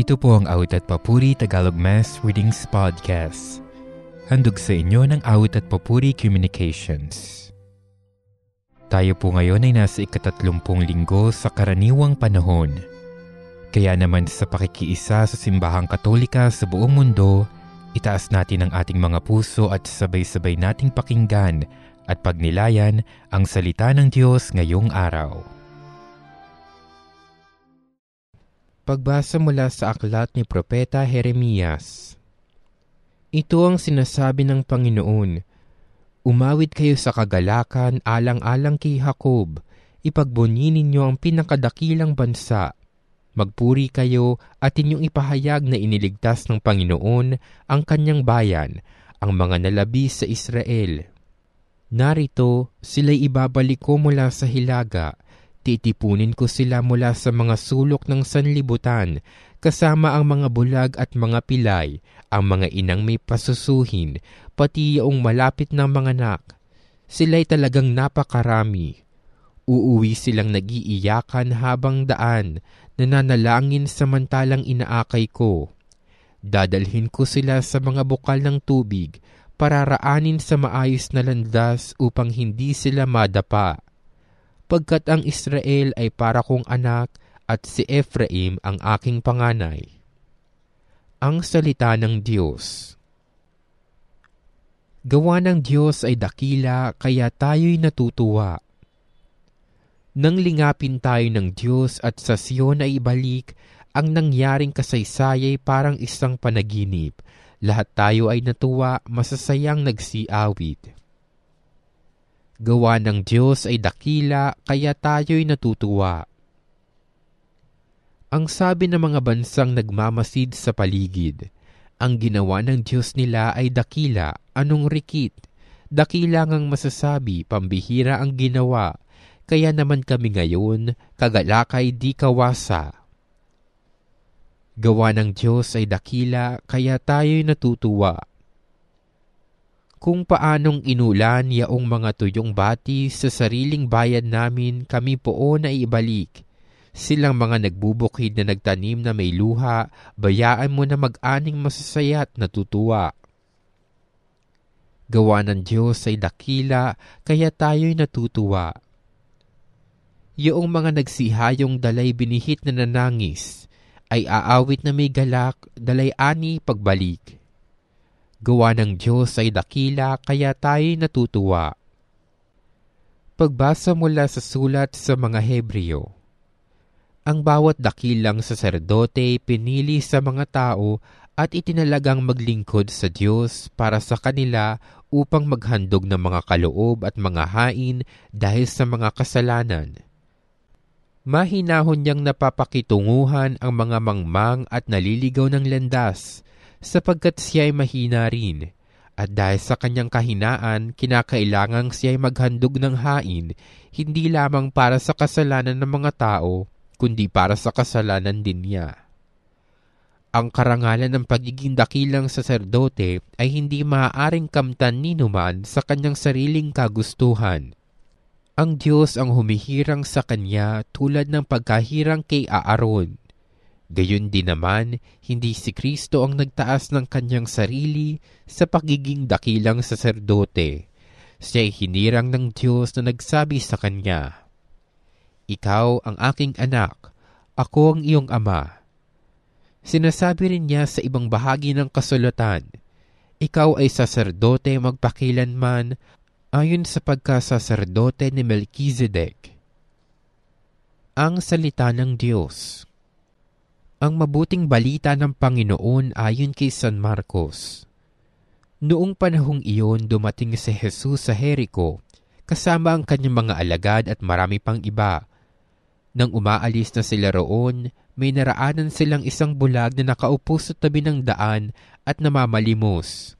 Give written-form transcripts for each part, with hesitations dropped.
Ito po ang Awit at Papuri Tagalog Mass Readings Podcast. Handog sa inyo ng Awit at Papuri Communications. Tayo po ngayon ay nasa 30 linggo sa karaniwang panahon. Kaya naman sa pakikiisa sa simbahang Katolika sa buong mundo, itaas natin ang ating mga puso at sabay-sabay nating pakinggan at pagnilayan ang salita ng Diyos ngayong araw. Pagbasa mula sa aklat ni Propeta Jeremias. Ito ang sinasabi ng Panginoon, "Umawit kayo sa kagalakan alang-alang kay Jacob, ipagbunyi ninyo ang pinakadakilang bansa. Magpuri kayo at inyong ipahayag na iniligtas ng Panginoon ang kanyang bayan, ang mga nalabi sa Israel. Narito, sila'y ibabalik ko mula sa hilaga. Titipunin ko sila mula sa mga sulok ng sanlibutan, kasama ang mga bulag at mga pilay, ang mga inang may pasusuhin, pati yaong malapit na mga anak. Sila'y talagang napakarami. Uuwi silang nag-iiyakan habang daan, nananalangin samantalang inaakay ko. Dadalhin ko sila sa mga bukal ng tubig, pararaanin sa maayos na landas upang hindi sila madapa. Pagkat ang Israel ay para kong anak at si Ephraim ang aking panganay." Ang salita ng Diyos. Gawa ng Diyos ay dakila, kaya tayo'y natutuwa. Nang lingapin tayo ng Diyos at sa Sion ay ibalik, ang nangyaring kasaysay ay parang isang panaginip. Lahat tayo ay natuwa, masasayang nagsiawit. Gawa ng Diyos ay dakila, kaya tayo'y natutuwa. Ang sabi ng mga bansang nagmamasid sa paligid, ang ginawa ng Diyos nila ay dakila, anong rikit? Dakila ngang masasabi, pambihira ang ginawa, kaya naman kami ngayon, kagalakay di kawasa. Gawa ng Diyos ay dakila, kaya tayo'y natutuwa. Kung paanong inulan yaong mga tuyong bati sa sariling bayan namin, kami poon ay ibalik. Silang mga nagbubukid na nagtanim na may luha, bayaan mo na mag-aning masasaya at natutuwa. Gawa ng Diyos ay dakila, kaya tayo'y natutuwa. Yaong mga nagsihayong dalay binihit na nanangis, ay aawit na may galak, dalay ani pagbalik. Gawa ng Diyos ay dakila, kaya tayo'y natutuwa. Pagbasa mula sa sulat sa mga Hebreo. Ang bawat dakilang saserdote pinili sa mga tao at itinalagang maglingkod sa Diyos para sa kanila upang maghandog ng mga kaloob at mga hain dahil sa mga kasalanan. Mahinahon niyang napapakitunguhan ang mga mangmang at naliligaw ng landas, sapagkat siya ay mahina rin, at dahil sa kanyang kahinaan, kinakailangang siya ay maghandog ng hain, hindi lamang para sa kasalanan ng mga tao, kundi para sa kasalanan din niya. Ang karangalan ng pagiging dakilang saserdote ay hindi maaaring kamtan ni numan sa kanyang sariling kagustuhan. Ang Diyos ang humihirang sa kanya tulad ng pagkahirang kay Aaron. Gayon din naman, hindi si Kristo ang nagtaas ng kanyang sarili sa pagiging dakilang saserdote. Siya'y hinirang ng Diyos na nagsabi sa kanya, "Ikaw ang aking anak, ako ang iyong ama." Sinasabi rin niya sa ibang bahagi ng kasulatan, "Ikaw ay saserdote magpakilanman ayon sa pagkasaserdote ni Melchizedek." Ang salita ng Diyos. Ang mabuting balita ng Panginoon ayon kay San Marcos. Noong panahong iyon dumating si Jesus sa Jericho, kasama ang kanyang mga alagad at marami pang iba. Nang umaalis na sila roon, may naraanan silang isang bulag na nakaupo sa tabi ng daan at namamalimos.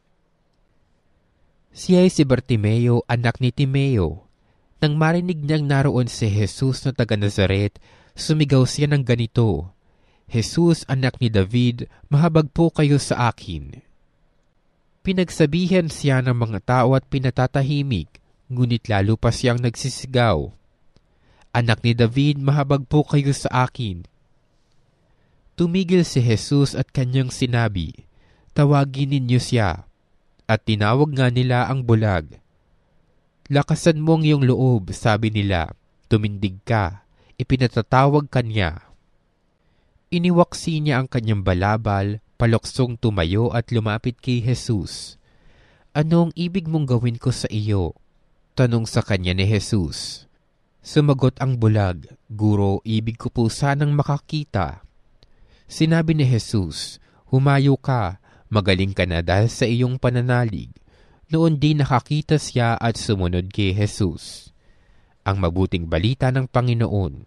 Siya ay si Bartimeo, anak ni Timeo. Nang marinig niyang naroon si Jesus na taga Nazaret, sumigaw siya ng ganito, "Jesus, anak ni David, mahabag po kayo sa akin." Pinagsabihan siya ng mga tao at pinatatahimik, ngunit lalo pa siyang nagsisigaw, "Anak ni David, mahabag po kayo sa akin." Tumigil si Jesus at kanyang sinabi, "Tawagin ninyo siya." At tinawag nga nila ang bulag. "Lakasan mo ang iyong loob," sabi nila. "Tumindig ka." Ipinatatawag kanya. Iniwaksi niya ang kanyang balabal, paluksong tumayo at lumapit kay Jesus. "Anong ibig mong gawin ko sa iyo?" tanong sa kanya ni Jesus. Sumagot ang bulag, "Guro, ibig ko po sanang makakita." Sinabi ni Jesus, "Humayo ka, magaling ka na dahil sa iyong pananalig." Noon din nakakita siya at sumunod kay Jesus. Ang mabuting balita ng Panginoon.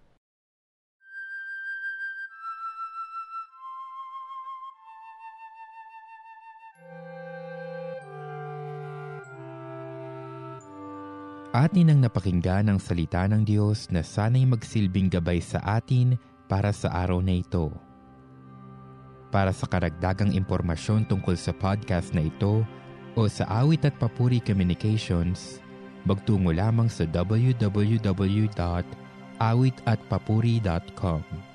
Atin ang napakinggan ang salita ng Diyos na sana'y magsilbing gabay sa atin para sa araw na ito. Para sa karagdagang impormasyon tungkol sa podcast na ito o sa Awit at Papuri Communications, magtungo lamang sa www.awitatpapuri.com.